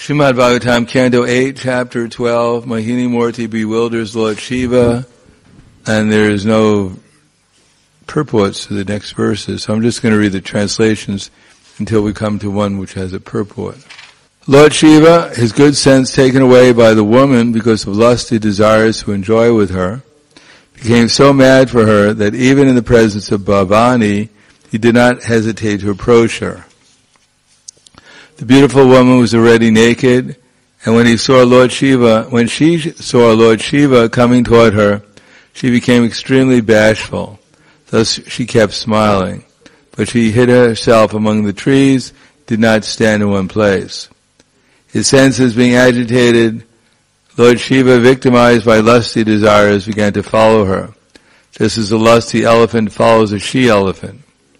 Srimad Bhagavatam, Canto 8, Chapter 12, Mohini Murti bewilders Lord Shiva, and there is no purports to the next verses, so I'm just going to read the translations until we come to one which has a purport. Lord Shiva, his good sense taken away by the woman because of lusty desires to enjoy with her, became so mad for her that even in the presence of Bhavani, he did not hesitate to approach her. The beautiful woman was already naked, and when she saw Lord Shiva coming toward her, she became extremely bashful. Thus she kept smiling, but she hid herself among the trees, did not stand in one place. His senses being agitated, Lord Shiva, victimized by lusty desires, began to follow her, just as a lusty elephant follows a she-elephant.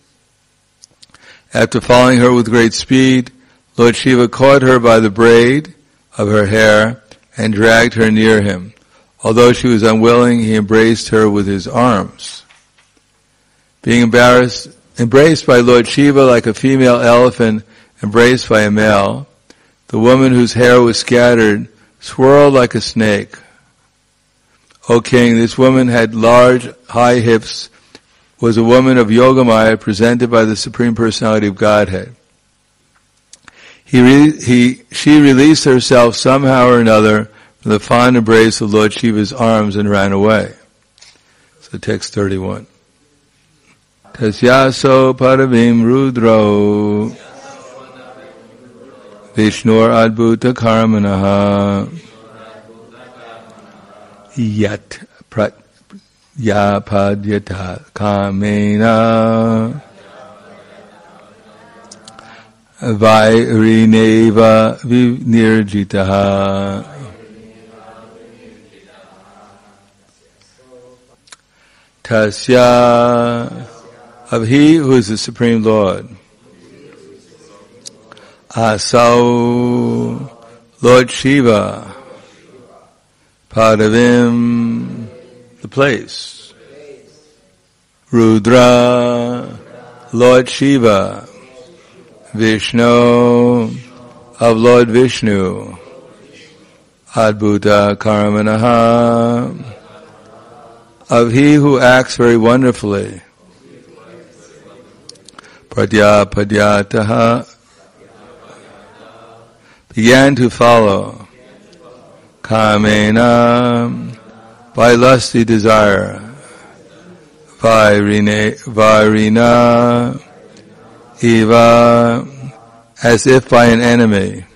After following her with great speed, Lord Shiva caught her by the braid of her hair and dragged her near him. Although she was unwilling, he embraced her with his arms. Being embraced by Lord Shiva like a female elephant embraced by a male, the woman whose hair was scattered swirled like a snake. O king, this woman had large, high hips, was a woman of Yogamaya presented by the Supreme Personality of Godhead. She released herself somehow or another from the fond embrace of Lord Shiva's arms and ran away. So text 31. Tasyaso paravim rudro Vishnur adbhuta karmanaha yat prayapadyata kamena Vairineva vinirjitaha. Tasya, of he who is the Supreme Lord. Asau, Lord Shiva. Padavim, the place. Rudra, Lord Shiva. Vishnu, of Lord Vishnu. Adbhuta Karmanaha, of he who acts very wonderfully. Pradyapadyataha, began to follow. Kamena, by lusty desire. Vairina, Eva, as if by an enemy.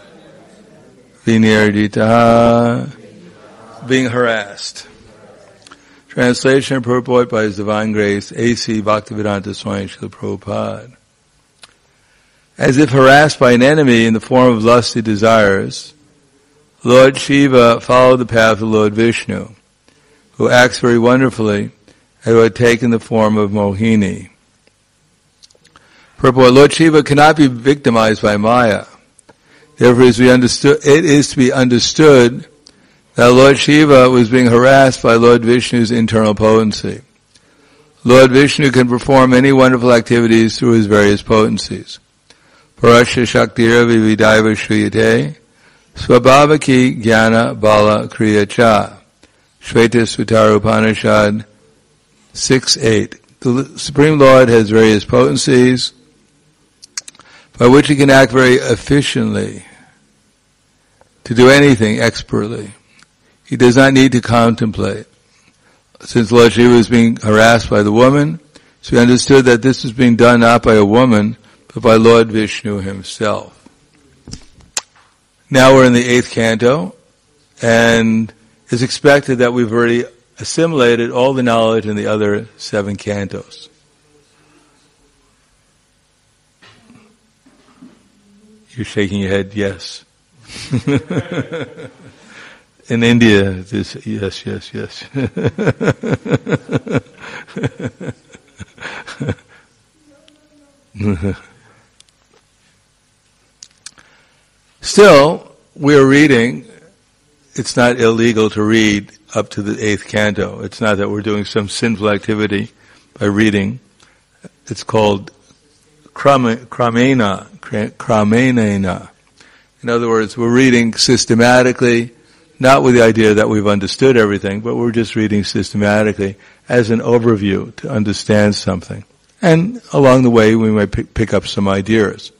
Vinirjitaha, being harassed. Translation and purport by His Divine Grace, A.C. Bhaktivedanta Swami Srila Prabhupada. As if harassed by an enemy in the form of lusty desires, Lord Shiva followed the path of Lord Vishnu, who acts very wonderfully and who had taken the form of Mohini. Purport, Lord Shiva cannot be victimized by Maya. Therefore, it is to be understood that Lord Shiva was being harassed by Lord Vishnu's internal potency. Lord Vishnu can perform many wonderful activities through his various potencies. Parasya Shaktira Vividaiva Shriyate Swabhavaki Jnana Bala Kriya Cha Shveta Sutara Upanishad 6:8. The Supreme Lord has various potencies by which he can act very efficiently, to do anything expertly. He does not need to contemplate. Since Lord Shiva was being harassed by the woman, so he understood that this was being done not by a woman, but by Lord Vishnu himself. Now we're in the 8th canto, and it's expected that we've already assimilated all the knowledge in the other 7 cantos. You're shaking your head, yes. In India, this, yes. Still, we're reading. It's not illegal to read up to the 8th canto. It's not that we're doing some sinful activity by reading. It's called kramena, In other words, we're reading systematically, not with the idea that we've understood everything, but we're just reading systematically as an overview to understand something. And along the way, we might pick up some ideas.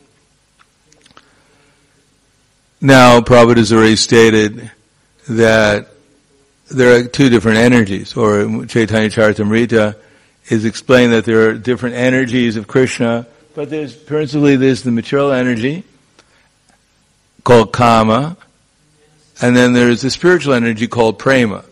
Now, Prabhupada has already stated that there are two different energies, or Chaitanya Charitamrita is explained that there are different energies of Krishna, but there's the material energy called Kama, and then there's the spiritual energy called Prema.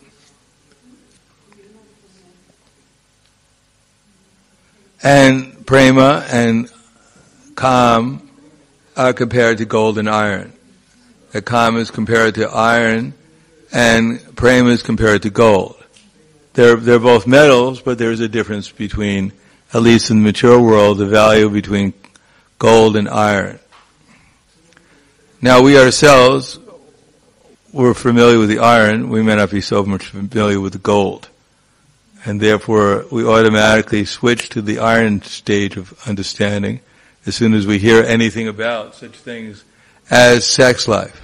And Prema and Kam are compared to gold and iron. The Kam is compared to iron, and Prema is compared to gold. They're both metals, but there's a difference between, at least in the material world, the value between gold and iron. Now we ourselves, we're familiar with the iron, we may not be so much familiar with the gold. And therefore we automatically switch to the iron stage of understanding as soon as we hear anything about such things as sex life.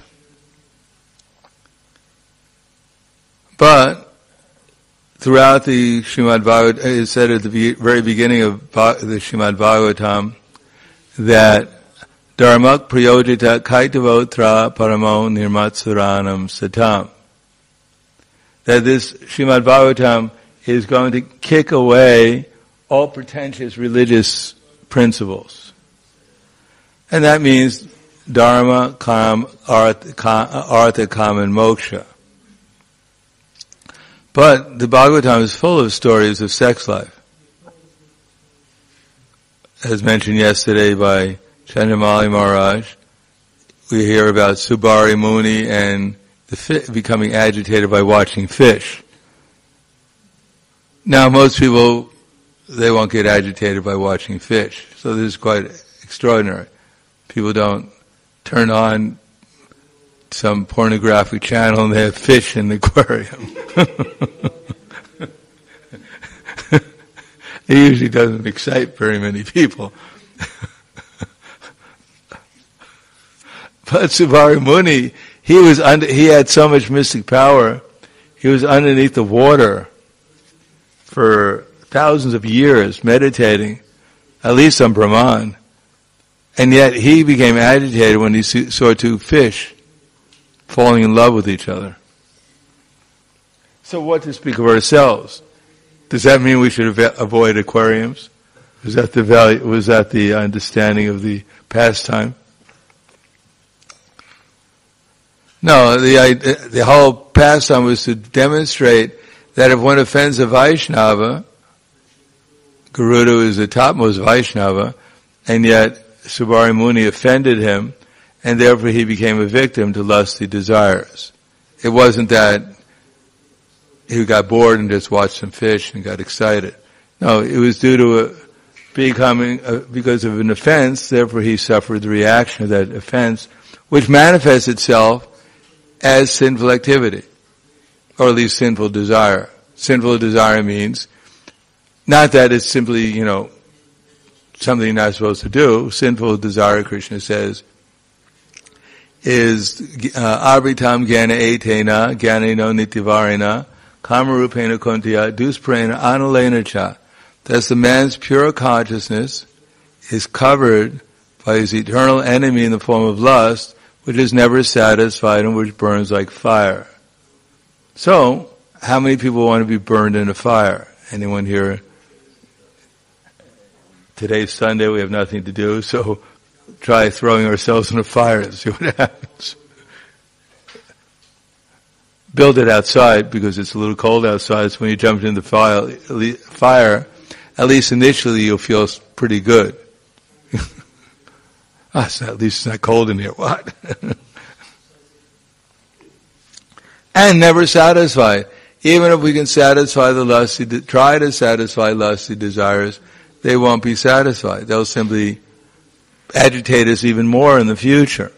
But throughout the Srimad Bhagavatam, it is said at the very beginning of the Srimad Bhagavatam that Dharmak prayojita kaitavotra paramo nirmatsuranam satam. That this Srimad Bhagavatam is going to kick away all pretentious religious principles. And that means Dharma, Kam, Artha, Kam, and Moksha. But the Bhagavatam is full of stories of sex life. As mentioned yesterday by Chandramali Maharaj, we hear about Subari Muni and becoming agitated by watching fish. Now most people, they won't get agitated by watching fish. So this is quite extraordinary. People don't turn on some pornographic channel and they have fish in the aquarium. It usually doesn't excite very many people. But Subari Muni, he had so much mystic power, he was underneath the water for thousands of years meditating, at least on Brahman, and yet he became agitated when he saw two fish falling in love with each other. So what to speak of ourselves? Does that mean we should avoid aquariums? Was that the understanding of the pastime? No, the whole pastime was to demonstrate that if one offends a Vaishnava, Garuda is the topmost Vaishnava, and yet Subari Muni offended him, and therefore he became a victim to lusty desires. It wasn't that he got bored and just watched some fish and got excited. No, it was due to because of an offense, therefore he suffered the reaction of that offense, which manifests itself as sinful activity, or at least sinful desire. Sinful desire means not that it's simply, something you're not supposed to do. Sinful desire, Krishna says, is abritam jnana etena jnaneno nityavarena kamarupena kontya dusprena analena cha. That's the man's pure consciousness is covered by his eternal enemy in the form of lust, which is never satisfied and which burns like fire. So, how many people want to be burned in a fire? Anyone here? Today's Sunday, we have nothing to do, so try throwing ourselves in a fire and see what happens. Build it outside because it's a little cold outside, so when you jump into the fire, at least initially you'll feel pretty good. At least it's not cold in here. What? And never satisfied. Even if we can satisfy try to satisfy lusty desires, they won't be satisfied. They'll simply agitate us even more in the future.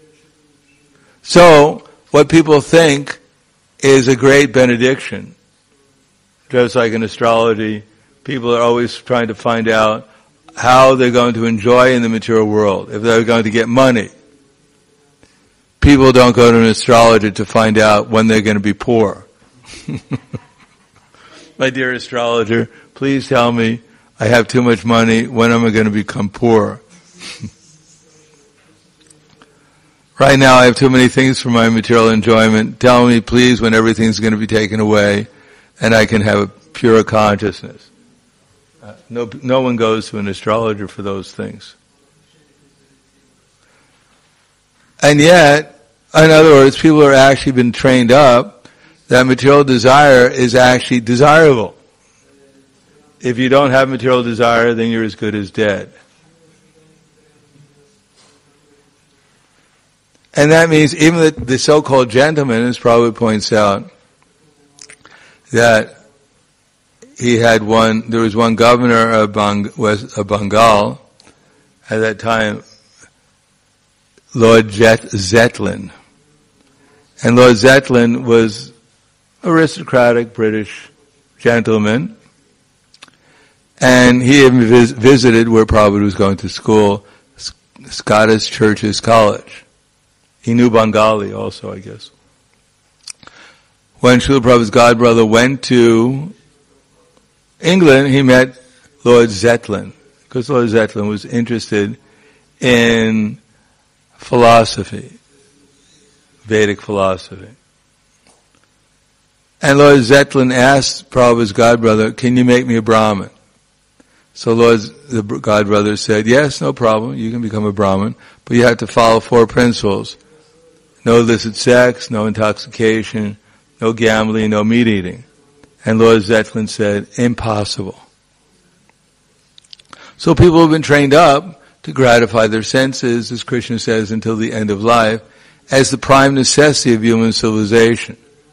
So, what people think is a great benediction. Just like in astrology, people are always trying to find out how they're going to enjoy in the material world, if they're going to get money. people don't go to an astrologer to find out when they're going to be poor. My dear astrologer, please tell me I have too much money. When am I going to become poor? Right now I have too many things for my material enjoyment. Tell me, please, when everything's going to be taken away and I can have a pure consciousness. No one goes to an astrologer for those things. And yet, in other words, people are actually been trained up that material desire is actually desirable. If you don't have material desire, then you're as good as dead. And that means even the so-called gentleman, as Prabhupada points out, that there was one governor of Bengal at that time, Lord Zetlin. And Lord Zetlin was aristocratic British gentleman. And he even visited where Prabhupada was going to school, Scottish Churches College. He knew Bengali also, I guess. When Srila Prabhupada's godbrother went to England, he met Lord Zetlin, because Lord Zetlin was interested in philosophy, Vedic philosophy. And Lord Zetlin asked Prabhupada's godbrother, can you make me a Brahmin? So the godbrother said, yes, no problem, you can become a Brahmin, but you have to follow 4 principles. No illicit sex, no intoxication, no gambling, no meat eating. And Lord Zetlin said, impossible. So people have been trained up to gratify their senses, as Krishna says, until the end of life, as the prime necessity of human civilization.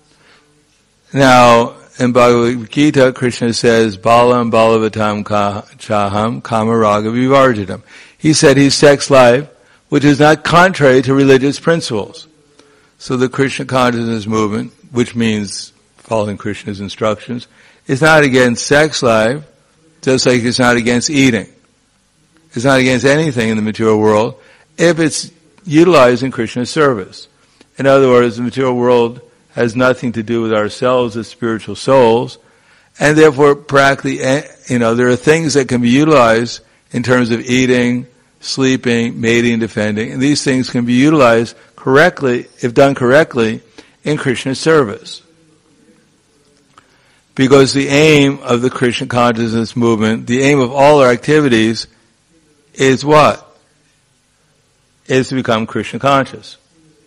Now, in Bhagavad Gita, Krishna says, Balam balavatam chaham kamaraga vivarjitam. He said his sex life, which is not contrary to religious principles. So the Krishna consciousness movement, which means following Krishna's instructions, is not against sex life, just like it's not against eating. It's not against anything in the material world if it's utilized in Krishna's service. In other words, the material world has nothing to do with ourselves as spiritual souls, and therefore practically, there are things that can be utilized in terms of eating, sleeping, mating, defending, and these things can be utilized correctly, if done correctly, in Krishna's service. Because the aim of the Krishna consciousness movement, the aim of all our activities is what? Is to become Krishna conscious.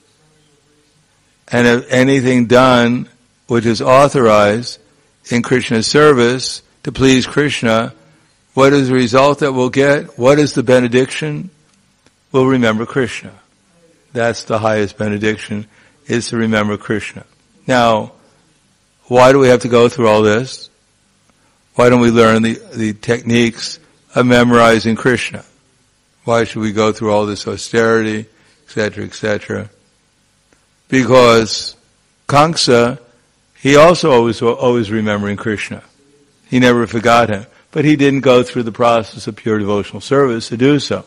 And if anything done which is authorized in Krishna's service to please Krishna, what is the result that we'll get? What is the benediction? We'll remember Krishna. That's the highest benediction, is to remember Krishna. Now, why do we have to go through all this? Why don't we learn the techniques of memorizing Krishna? Why should we go through all this austerity, etc., etc.? Because Kamsa, he also always remembering Krishna. He never forgot him. But he didn't go through the process of pure devotional service to do so.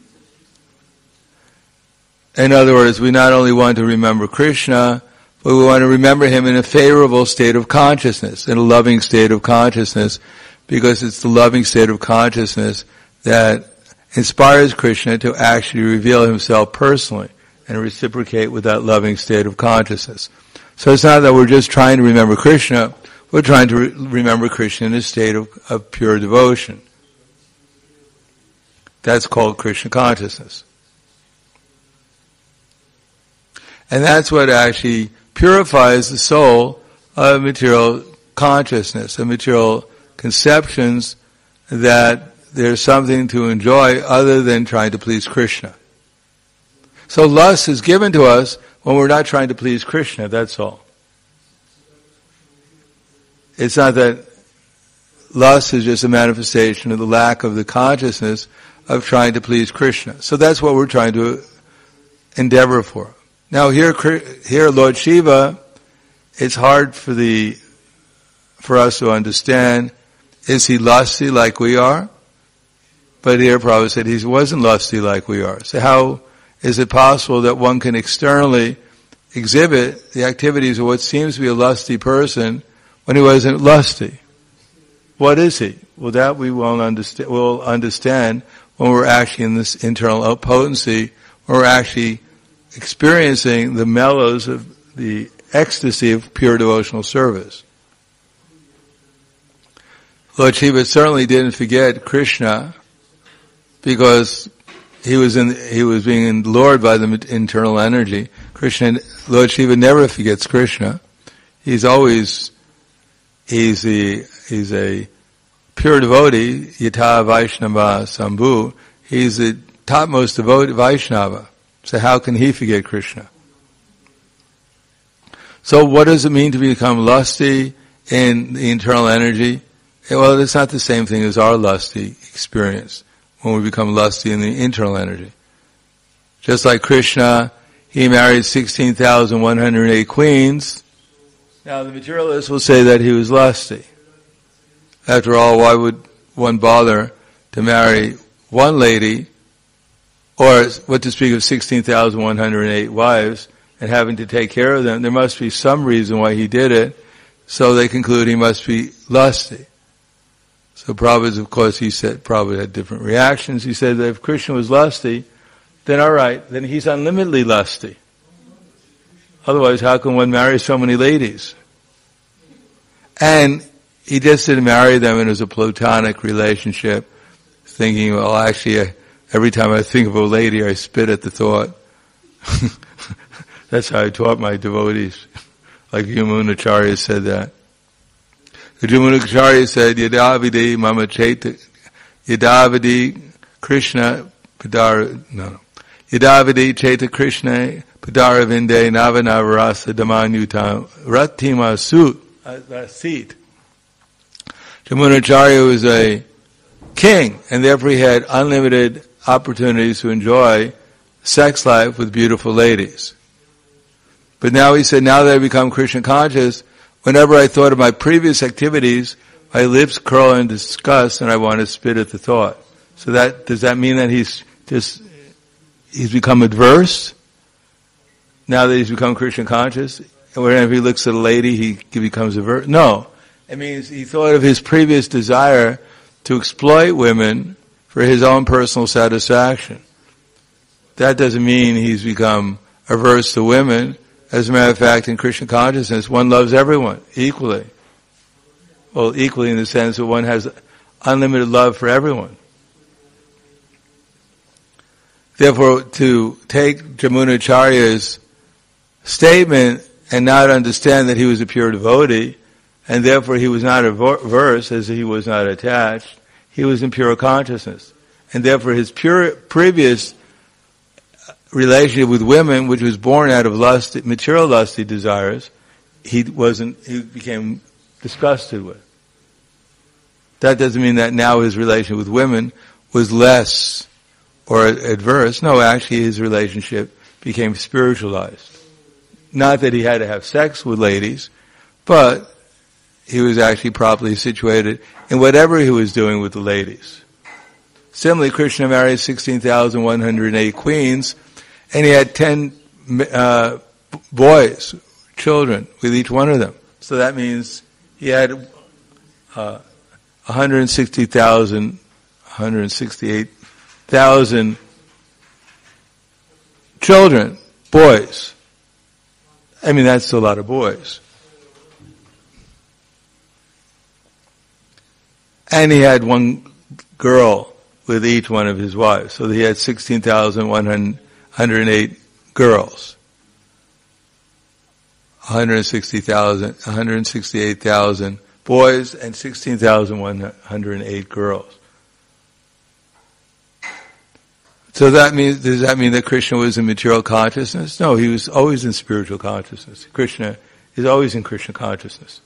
In other words, we not only want to remember Krishna, but we want to remember him in a favorable state of consciousness, in a loving state of consciousness, because it's the loving state of consciousness that inspires Krishna to actually reveal himself personally and reciprocate with that loving state of consciousness. So it's not that we're just trying to remember Krishna, we're trying to remember Krishna in a state of pure devotion. That's called Krishna consciousness. And that's what actually purifies the soul of material consciousness, of material conceptions that there's something to enjoy other than trying to please Krishna. So lust is given to us when we're not trying to please Krishna, that's all. It's not that lust is just a manifestation of the lack of the consciousness of trying to please Krishna. So that's what we're trying to endeavor for. Now here Lord Shiva, it's hard for us to understand, is he lusty like we are? But here Prabhupada said he wasn't lusty like we are. So how is it possible that one can externally exhibit the activities of what seems to be a lusty person when he wasn't lusty? What is he? Well, that we will understand when we're actually in this internal potency, when we're actually experiencing the mellows of the ecstasy of pure devotional service. Lord Shiva certainly didn't forget Krishna because he was being lured by the internal energy. Lord Shiva never forgets Krishna. He's a pure devotee, Yata Vaishnava Sambhu. He's the topmost devotee, Vaishnava. So how can he forget Krishna? So what does it mean to become lusty in the internal energy? Well, it's not the same thing as our lusty experience when we become lusty in the internal energy. Just like Krishna, he married 16,108 queens. Now the materialists will say that he was lusty. After all, why would one bother to marry one lady, or what to speak of 16,108 wives, and having to take care of them? There must be some reason why he did it, so they conclude he must be lusty. So Prabhupada, of course, Prabhupada had different reactions. He said that if Krishna was lusty, then all right, then he's unlimitedly lusty. Otherwise, how can one marry so many ladies? And he just didn't marry them, and it was a platonic relationship, thinking, well, actually, every time I think of a lady, I spit at the thought. That's how I taught my devotees. Like Yamunacharya said that. The Yamunacharya said, Yadavidi mama cheta, Yadavidi Krishna padara, Yadavidi cheta Krishna padara vinde navanavarasa damanyutam ratima seat. Yamunacharya was a king, and therefore he had unlimited opportunities to enjoy sex life with beautiful ladies. But now he said, now that I become Krishna conscious, whenever I thought of my previous activities, my lips curl in disgust and I want to spit at the thought. So does that mean that he's become adverse? Now that he's become Krishna conscious? And whenever he looks at a lady, he becomes averse? No. It means he thought of his previous desire to exploit women for his own personal satisfaction. That doesn't mean he's become averse to women. As a matter of fact, in Krishna consciousness, one loves everyone equally. Well, equally in the sense that one has unlimited love for everyone. Therefore, to take Yamunacharya's statement and not understand that he was a pure devotee, and therefore he was not averse as he was not attached, he was in pure consciousness. And therefore his previous relationship with women, which was born out of material lusty desires, he became disgusted with. That doesn't mean that now his relationship with women was less or adverse. No, actually his relationship became spiritualized. Not that he had to have sex with ladies, but he was actually properly situated in whatever he was doing with the ladies. Similarly, Krishna married 16,108 queens, and he had 10 boys, children, with each one of them. So that means he had 168,000 children, boys. I mean, that's a lot of boys. And he had one girl with each one of his wives. So he had 16,108 girls. 168,000 boys and 16,108 girls. So does that mean that Krishna was in material consciousness? No, he was always in spiritual consciousness. Krishna is always in Krishna consciousness.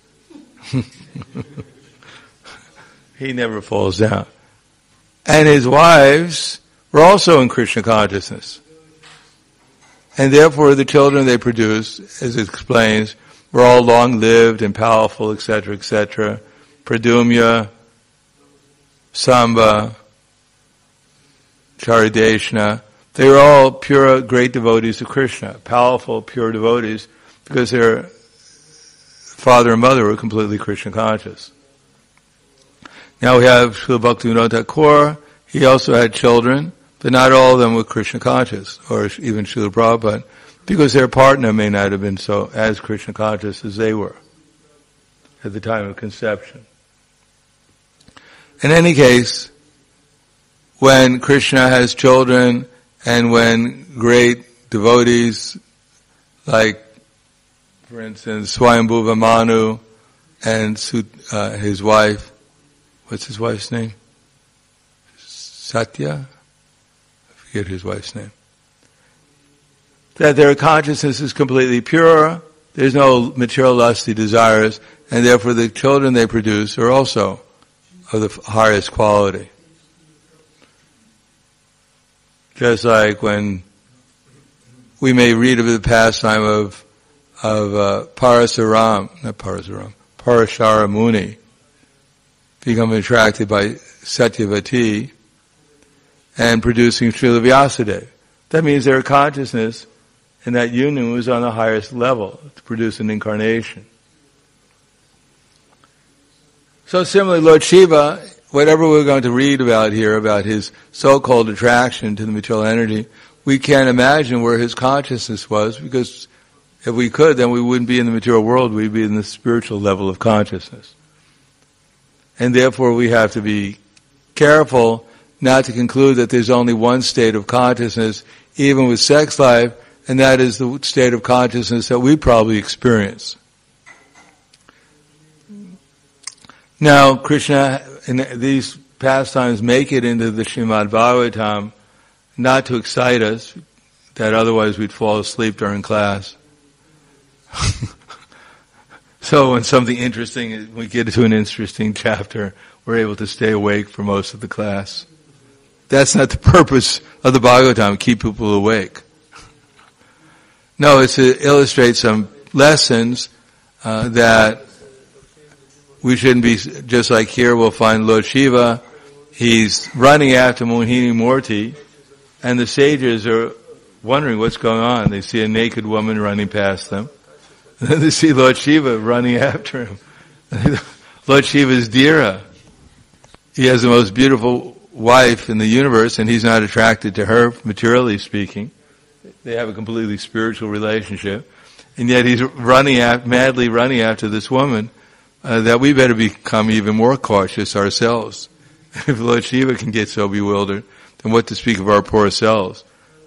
He never falls down. And his wives were also in Krishna consciousness. And therefore the children they produced, as it explains, were all long-lived and powerful, etc., etc. Pradumya, Samba, Charideshna, They were all pure, great devotees of Krishna, powerful, pure devotees, because their father and mother were completely Krishna conscious. Now we have Srila Bhaktivinoda Thakur. He also had children, but not all of them were Krishna conscious, or even Srila Prabhupada, because their partner may not have been so as Krishna conscious as they were at the time of conception. In any case, when Krishna has children and when great devotees like, for instance, Swayambhuva Manu and his wife, what's his wife's name? Satya? I forget his wife's name. That their consciousness is completely pure, there's no material lusty desires, and therefore the children they produce are also of the highest quality. Just like when we may read of the pastime of Parashara Muni, becoming attracted by Satyavati and producing Srila Vyasadeva. That means their consciousness in that union was on the highest level to produce an incarnation. So similarly, Lord Shiva, whatever we're going to read about here, about his so-called attraction to the material energy, we can't imagine where his consciousness was, because if we could, then we wouldn't be in the material world, we'd be in the spiritual level of consciousness. And therefore we have to be careful not to conclude that there's only one state of consciousness, even with sex life, and that is the state of consciousness that we probably experience. Now, Krishna, in these pastimes, make it into the Srimad Bhagavatam, not to excite us, that otherwise we'd fall asleep during class. So when something interesting, we get to an interesting chapter, we're able to stay awake for most of the class. That's not the purpose of the Bhagavatam, keep people awake. No, it's to illustrate some lessons that we shouldn't be, just like here we'll find Lord Shiva, he's running after Mohini Murti, and the sages are wondering what's going on. They see a naked woman running past them, and then they see Lord Shiva running after him. Lord Shiva's Dhira. He has the most beautiful wife in the universe, and he's not attracted to her, materially speaking. They have a completely spiritual relationship, and yet he's madly running after this woman, that we better become even more cautious ourselves. If Lord Shiva can get so bewildered, then what to speak of our poor selves?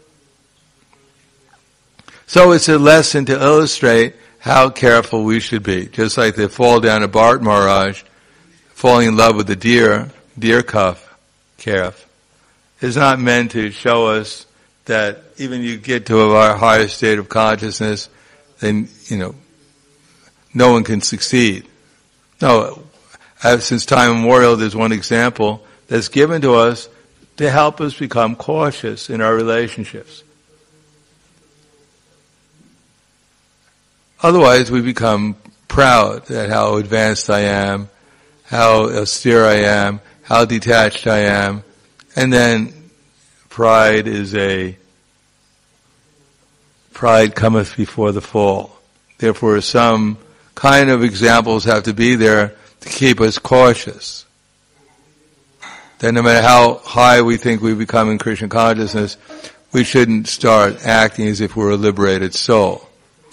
So it's a lesson to illustrate how careful we should be. Just like the fall down of Bharat Maharaj, falling in love with the deer calf, is not meant to show us that even you get to a higher state of consciousness, then, no one can succeed. No, since time immemorial, there's one example that's given to us to help us become cautious in our relationships. Otherwise, we become proud at how advanced I am, how austere I am, how detached I am, and then pride cometh before the fall. Therefore, some kind of examples have to be there to keep us cautious. That no matter how high we think we become in Krishna consciousness, we shouldn't start acting as if we're a liberated soul.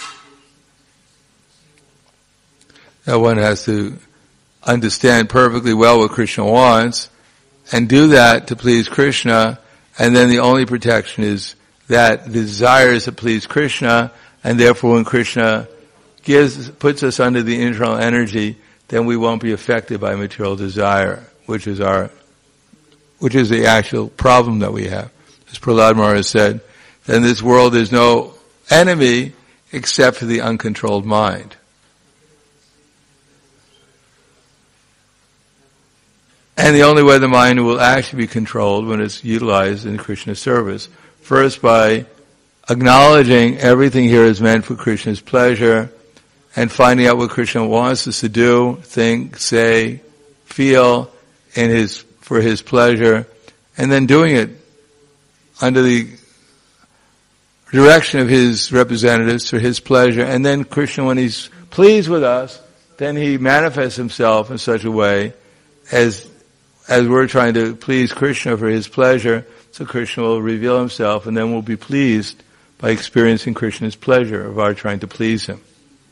That one has to understand perfectly well what Krishna wants and do that to please Krishna, and then the only protection is that the desire is to please Krishna, and therefore when Krishna puts us under the internal energy, then we won't be affected by material desire, which is the actual problem that we have. As Prahlad Maharaj said, in this world there's no enemy except for the uncontrolled mind. And the only way the mind will actually be controlled when it's utilized in Krishna's service. First, by acknowledging everything here is meant for Krishna's pleasure, and finding out what Krishna wants us to do, think, say, feel for his pleasure, and then doing it under the direction of his representatives for his pleasure, and then Krishna, when he's pleased with us, then he manifests himself in such a way as we're trying to please Krishna for his pleasure, so Krishna will reveal himself, and then we'll be pleased by experiencing Krishna's pleasure of our trying to please him.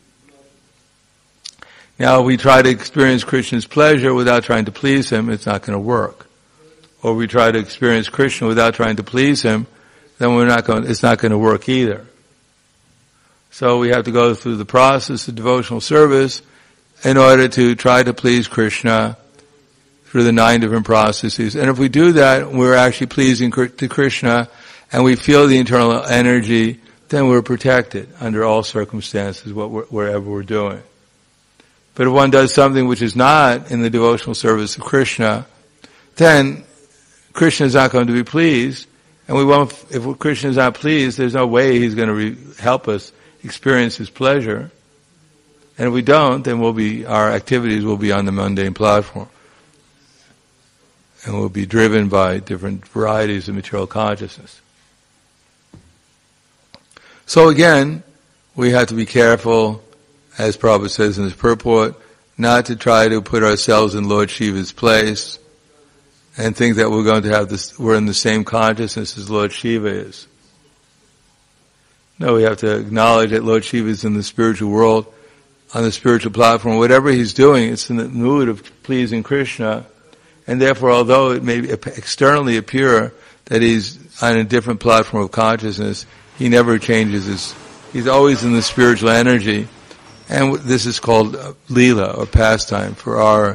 Now, if we try to experience Krishna's pleasure without trying to please him, it's not going to work. Or we try to experience Krishna without trying to please him, then it's not going to work either. So we have to go through the process of devotional service in order to try to please Krishna through the 9 different processes. And if we do that, we're actually pleasing to Krishna, and we feel the internal energy, then we're protected under all circumstances, wherever we're doing. But if one does something which is not in the devotional service of Krishna, then Krishna is not going to be pleased, and if Krishna is not pleased, there's no way he's going to help us experience his pleasure. And if we don't, then our activities will be on the mundane platform. And we'll be driven by different varieties of material consciousness. So again, we have to be careful, as Prabhupada says in his purport, not to try to put ourselves in Lord Shiva's place and think that we're going to have we're in the same consciousness as Lord Shiva is. No, we have to acknowledge that Lord Shiva is in the spiritual world, on the spiritual platform. Whatever he's doing, it's in the mood of pleasing Krishna, and therefore, although it may externally appear that he's on a different platform of consciousness, he never changes he's always in the spiritual energy, and this is called Leela, or pastime, for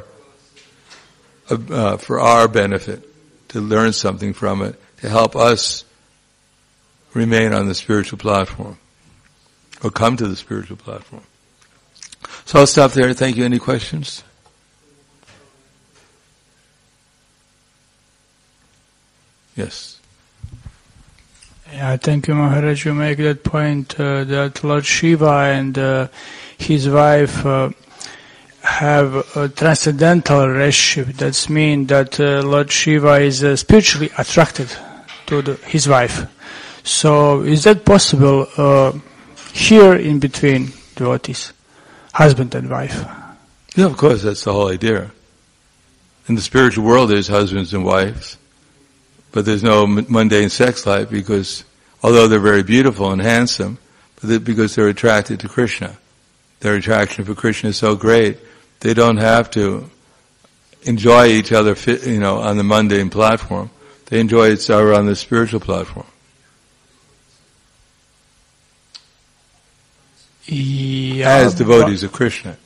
our benefit, to learn something from it, to help us remain on the spiritual platform, or come to the spiritual platform. So I'll stop there. Thank you. Any questions? Yes. Yeah, thank you, Maharaj. You make that point that Lord Shiva and his wife have a transcendental relationship. That means that Lord Shiva is spiritually attracted to his wife. So is that possible here in between devotees, husband and wife? Yeah, of course, that's the whole idea. In the spiritual world there's husbands and wives, but there's no mundane sex life, because although they're very beautiful and handsome, because they're attracted to Krishna. Their attraction for Krishna is so great, they don't have to enjoy each other, on the mundane platform. They enjoy each other on the spiritual platform. Yeah, as devotees of Krishna.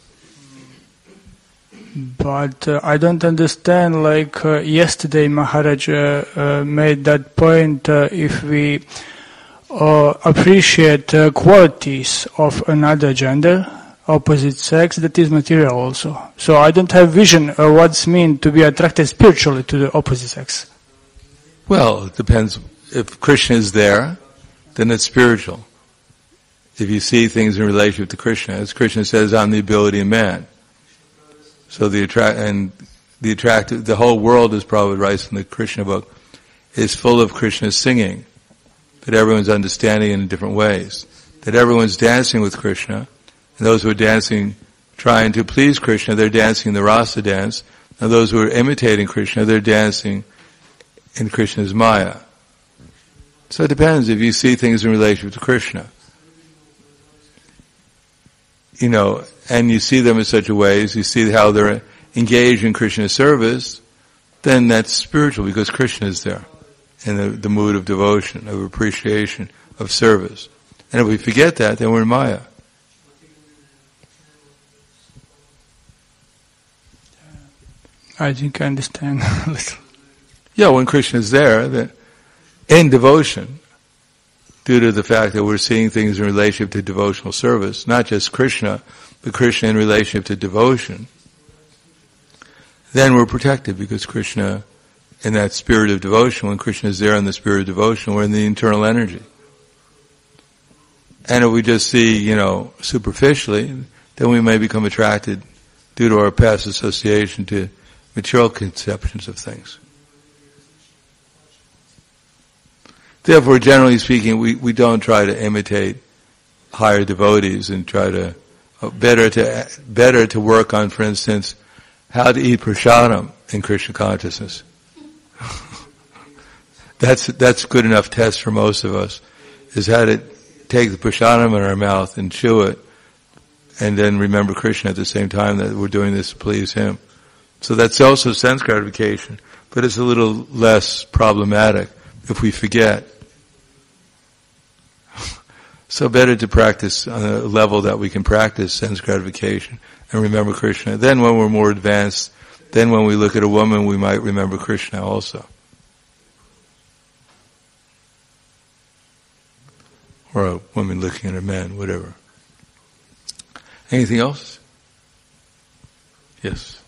But I don't understand, yesterday Maharaj made that point, if we appreciate qualities of another gender, opposite sex, that is material also. So I don't have vision of what's mean to be attracted spiritually to the opposite sex. Well, it depends. If Krishna is there, then it's spiritual. If you see things in relationship to Krishna, as Krishna says, I'm the ability of man. So the whole world, as Prabhupada writes in the Krishna book, is full of Krishna's singing, but everyone's understanding in different ways. That everyone's dancing with Krishna, and those who are dancing, trying to please Krishna, they're dancing the rasa dance, and those who are imitating Krishna, they're dancing in Krishna's Maya. So it depends if you see things in relationship to Krishna. And you see them in such a way, as you see how they're engaged in Krishna's service, then that's spiritual, because Krishna is there in the mood of devotion, of appreciation, of service. And if we forget that, then we're in Maya. I think I understand a little. Yeah, when Krishna is there, then in devotion, due to the fact that we're seeing things in relationship to devotional service, not just Krishna, but Krishna in relationship to devotion, then we're protected, because Krishna, in that spirit of devotion, when Krishna is there in the spirit of devotion, we're in the internal energy. And if we just see, superficially, then we may become attracted, due to our past association, to material conceptions of things. Therefore, generally speaking, we don't try to imitate higher devotees and try to, better to work on, for instance, how to eat prasadam in Krishna consciousness. That's good enough test for most of us, is how to take the prasadam in our mouth and chew it, and then remember Krishna at the same time that we're doing this to please Him. So that's also sense gratification, but it's a little less problematic if we forget. So better to practice on a level that we can practice sense gratification and remember Krishna. Then when we're more advanced, then when we look at a woman, we might remember Krishna also. Or a woman looking at a man, whatever. Anything else? Yes.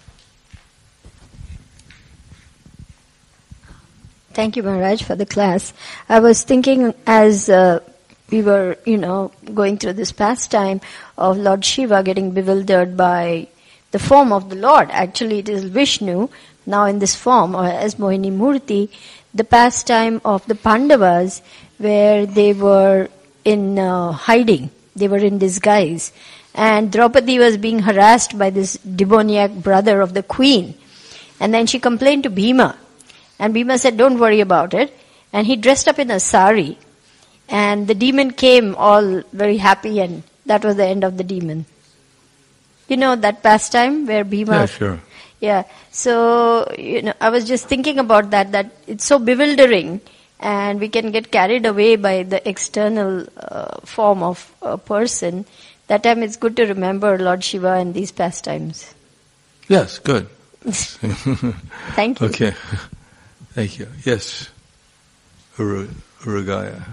Thank you, Maharaj, for the class. I was thinking as we were, going through this pastime of Lord Shiva getting bewildered by the form of the Lord. Actually, it is Vishnu, now in this form, or as Mohini Murti, the pastime of the Pandavas, where they were in hiding. They were in disguise. And Draupadi was being harassed by this demoniac brother of the queen. And then she complained to Bhima. And Bhima said, don't worry about it. And he dressed up in a sari. And the demon came all very happy, and that was the end of the demon. You know that pastime where Bhima... Yeah, sure. Yeah. So, I was just thinking about that it's so bewildering, and we can get carried away by the external form of a person. That time it's good to remember Lord Shiva and these pastimes. Yes, good. Thank you. Okay. Thank you. Yes. Urugaya.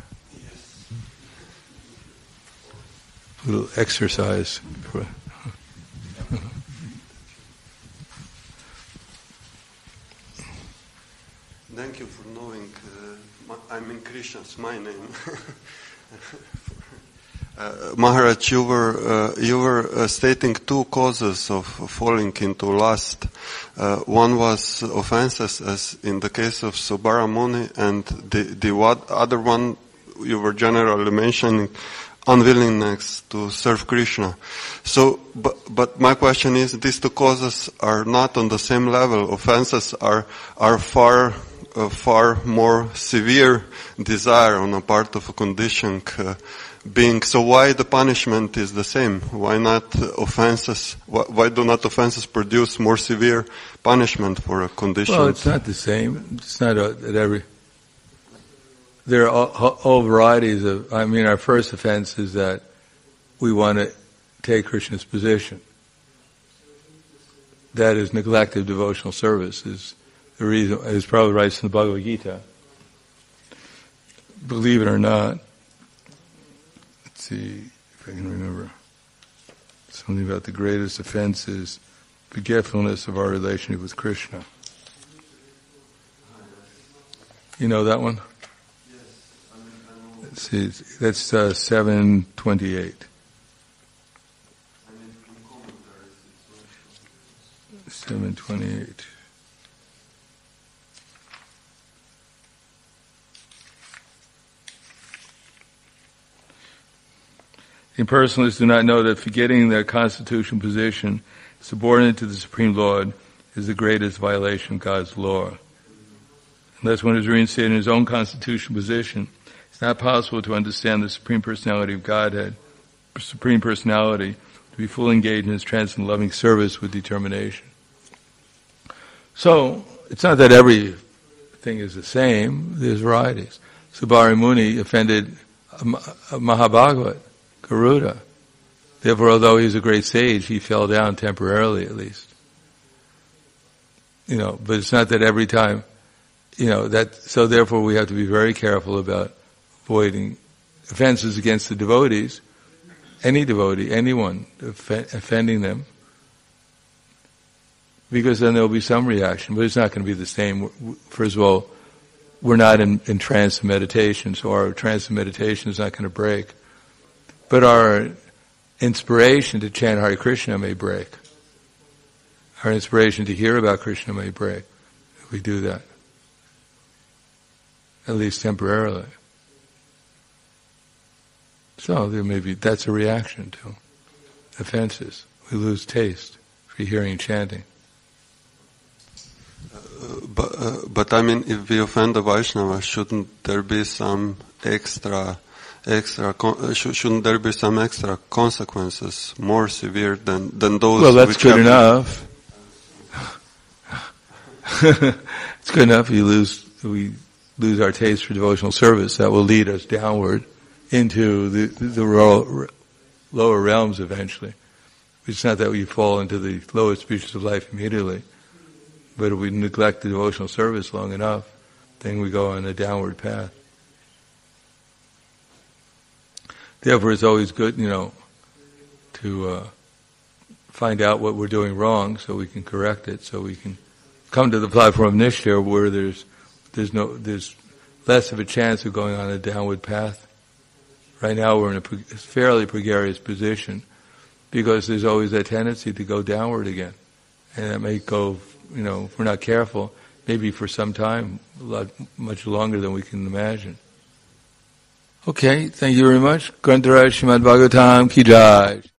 A little exercise. Thank you for knowing. I'm in Krishna's my name. Maharaj, you were stating two causes of falling into lust. One was offenses, as in the case of Subara Muni, and the other one you were generally mentioning, unwillingness to serve Krishna. So, but my question is, these two causes are not on the same level. Offenses are far more severe desire on the part of a conditioned being. So why the punishment is the same? Why not offenses? Why do not offenses produce more severe punishment for a condition? Well, it's not the same. It's not at every... There are all varieties of... our first offense is that we want to take Krishna's position. That is neglect of devotional service, is the reason. It's probably right in the Bhagavad Gita. Believe it or not. Let's see if I can remember. Something about the greatest offense is forgetfulness of our relationship with Krishna. You know that one? Let's see, that's 728. 728. Impersonalists do not know that forgetting their constitutional position, subordinate to the Supreme Lord, is the greatest violation of God's law. Unless one is reinstated in his own constitutional position, it's not possible to understand the Supreme Personality of Godhead, Supreme Personality, to be fully engaged in his transcendent loving service with determination. So, it's not that everything is the same, there's varieties. Subara Muni offended Mahabhagavat, Garuda. Therefore, although he was a great sage, he fell down temporarily at least. But it's not that every time, so therefore we have to be very careful about avoiding offenses against the devotees, any devotee, anyone, offending them, because then there'll be some reaction, but it's not going to be the same. First of all, we're not in trance and meditation, so our trance and meditation is not going to break. But our inspiration to chant Hare Krishna may break. Our inspiration to hear about Krishna may break if we do that, at least temporarily. So that's a reaction to offenses. We lose taste for hearing chanting. But I mean, if we offend the Vaishnava, shouldn't there be some extra consequences more severe than those? Well, that's good enough. It's good enough. We lose our taste for devotional service. That will lead us downward into the lower realms eventually. It's not that we fall into the lowest species of life immediately, but if we neglect the devotional service long enough, then we go on a downward path. Therefore, it's always good, to find out what we're doing wrong so we can correct it, so we can come to the platform of Nishtha where there's less of a chance of going on a downward path. Right now we're in a fairly precarious position because there's always that tendency to go downward again. And that may go, if we're not careful, maybe for some time, much longer than we can imagine. Okay, thank you very much. Grantaraj Srimad Bhagavatam Ki Jai.